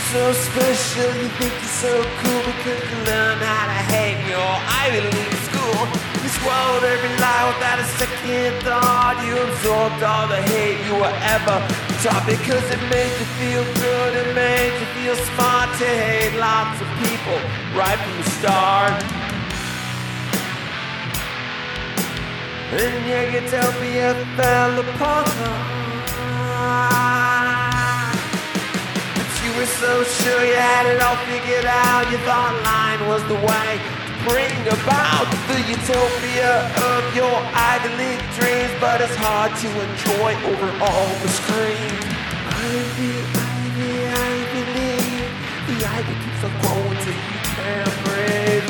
so special, you think you're so cool because you learn how to hate in your Ivy League school. You swallowed every lie without a second thought. You absorbed all the hate you were ever taught because it made you feel good, it made you feel smart to hate lots of people right from the start. And your utopia fell apart. But you were so sure you had it all figured out. You thought line was the way to bring about the utopia of your Ivy League dreams. But it's hard to enjoy over all the screens. Ivy League. The ivy keeps on growing till you can't breathe.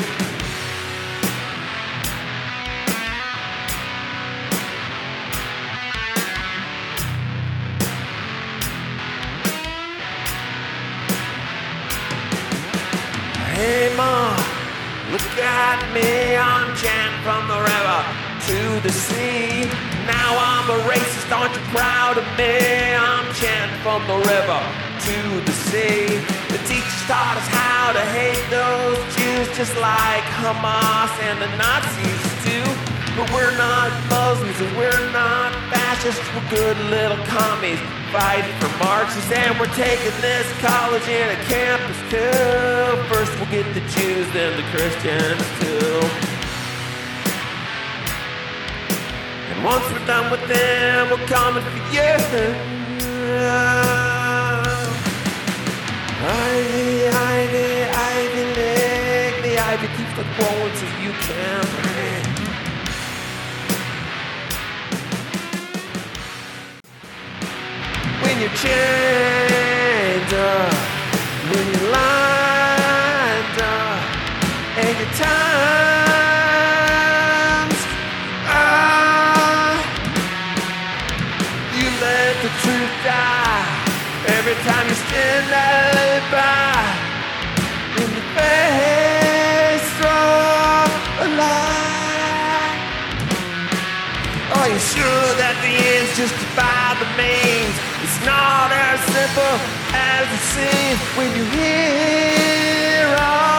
Hey ma, look at me, I'm Jan from the river to the sea. Now I'm a racist, aren't you proud of me? I'm Jan from the river to the sea. The teachers taught us how to hate those Jews just like Hamas and the Nazis too. But we're not Muslims and we're not fascists, we're good little commies fighting for Marxists, and we're taking this college and a campus too. First we'll get the Jews, then the Christians too. And once we're done with them, we're coming for you. Ivy League. The ivy keeps on growing till you can't breathe. When you're chained up, when you're lined up, and your time's up, you let the truth die. Every time you stand by, in the face, throw a lie. Are you sure that the ends justify the means? It's not as simple as it seems when you hear all